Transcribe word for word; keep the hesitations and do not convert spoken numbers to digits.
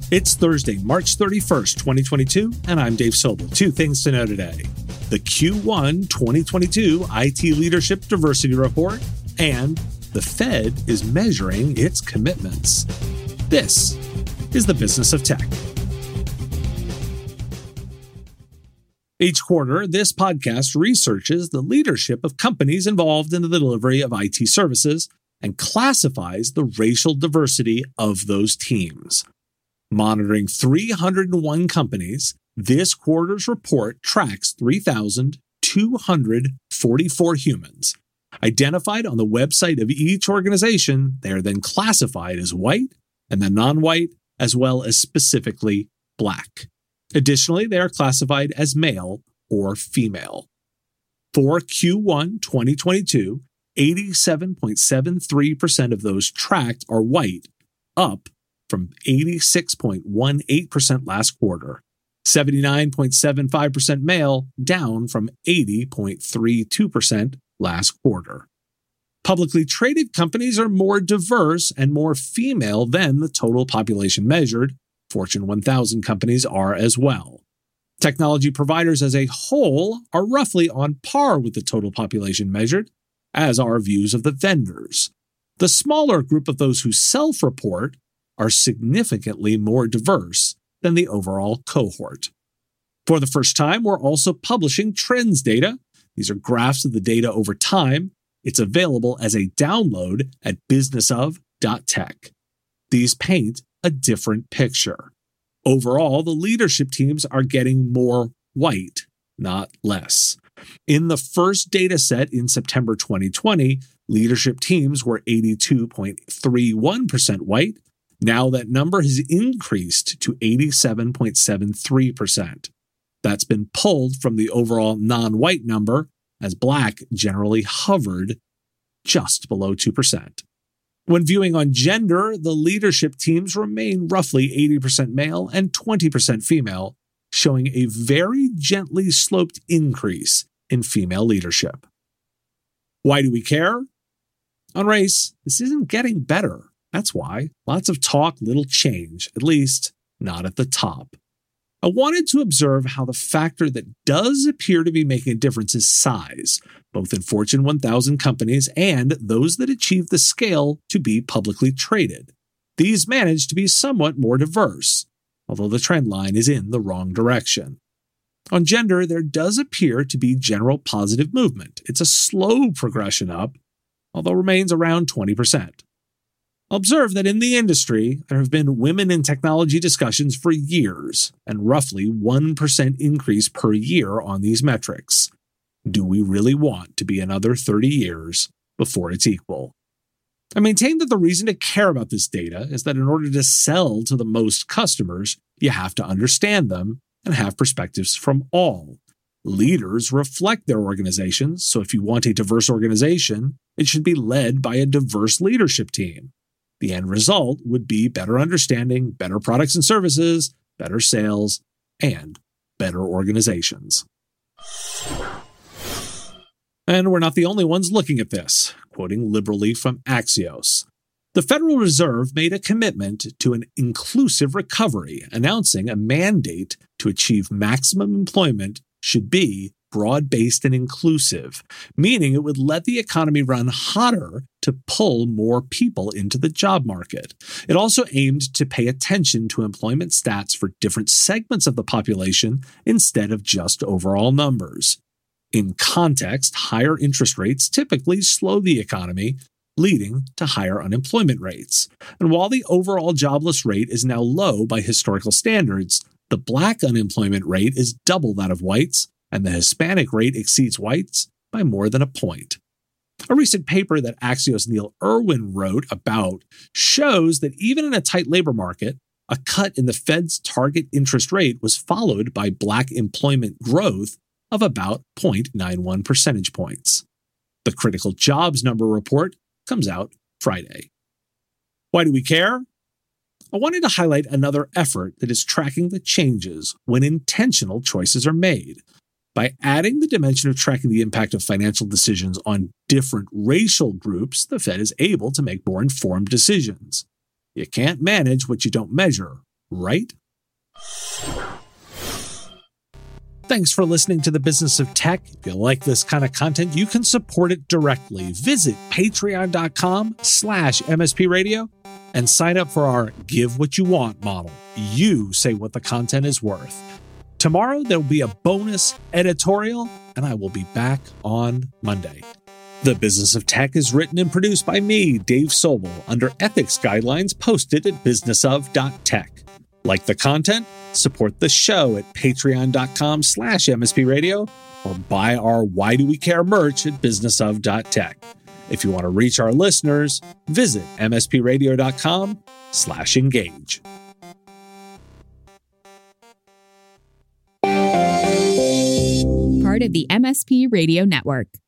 It's Thursday, March thirty-first, twenty twenty-two, and I'm Dave Sobel. Two things to know today. The Q one twenty twenty-two I T Leadership Diversity Report, and the Fed is measuring its commitments. This is the Business of Tech. Each quarter, this podcast researches the leadership of companies involved in the delivery of I T services and classifies the racial diversity of those teams. Monitoring three hundred one companies, this quarter's report tracks three thousand two hundred forty-four humans. Identified on the website of each organization, they are then classified as white and then non-white, as well as specifically Black. Additionally, they are classified as male or female. For Q one twenty twenty-two, eighty-seven point seven three percent of those tracked are white, up from eighty-six point one eight percent last quarter. seventy-nine point seven five percent male, down from eighty point three two percent last quarter. Publicly traded companies are more diverse and more female than the total population measured. Fortune one thousand companies are as well. Technology providers as a whole are roughly on par with the total population measured, as are views of the vendors. The smaller group of those who self-report are significantly more diverse than the overall cohort. For the first time, we're also publishing trends data. These are graphs of the data over time. It's available as a download at business of dot tech. These paint a different picture. Overall, the leadership teams are getting more white, not less. In the first data set in September twenty twenty, leadership teams were eighty-two point three one percent white. Now that number has increased to eighty-seven point seven three percent. That's been pulled from the overall non-white number, as Black generally hovered just below two percent. When viewing on gender, the leadership teams remain roughly eighty percent male and twenty percent female, showing a very gently sloped increase in female leadership. Why do we care? On race, this isn't getting better. That's why. Lots of talk, little change, at least not at the top. I wanted to observe how the factor that does appear to be making a difference is size, both in Fortune one thousand companies and those that achieve the scale to be publicly traded. These manage to be somewhat more diverse, although the trend line is in the wrong direction. On gender, there does appear to be general positive movement. It's a slow progression up, although remains around twenty percent. Observe that in the industry, there have been women in technology discussions for years, and roughly one percent increase per year on these metrics. Do we really want to be another thirty years before it's equal? I maintain that the reason to care about this data is that in order to sell to the most customers, you have to understand them and have perspectives from all. Leaders reflect their organizations, so if you want a diverse organization, it should be led by a diverse leadership team. The end result would be better understanding, better products and services, better sales, and better organizations. And we're not the only ones looking at this. Quoting liberally from Axios, the Federal Reserve made a commitment to an inclusive recovery, announcing a mandate to achieve maximum employment should be broad-based and inclusive, meaning it would let the economy run hotter to pull more people into the job market. It also aimed to pay attention to employment stats for different segments of the population instead of just overall numbers. In context, higher interest rates typically slow the economy, leading to higher unemployment rates. And while the overall jobless rate is now low by historical standards, the Black unemployment rate is double that of whites, and the Hispanic rate exceeds whites by more than a point. A recent paper that Axios' Neil Irwin wrote about shows that even in a tight labor market, a cut in the Fed's target interest rate was followed by Black employment growth of about zero point nine one percentage points. The critical jobs number report comes out Friday. Why do we care? I wanted to highlight another effort that is tracking the changes when intentional choices are made. By adding the dimension of tracking the impact of financial decisions on different racial groups, the Fed is able to make more informed decisions. You can't manage what you don't measure, right? Thanks for listening to The Business of Tech. If you like this kind of content, you can support it directly. Visit patreon.com slash MSP Radio and sign up for our Give What You Want model. You say what the content is worth. Tomorrow, there will be a bonus editorial, and I will be back on Monday. The Business of Tech is written and produced by me, Dave Sobel, under ethics guidelines posted at business of dot tech. Like the content? Support the show at patreon.com slash MSP Radio or buy our Why Do We Care merch at business of dot tech. If you want to reach our listeners, visit mspradio.com slash engage. Part of the M S P Radio Network.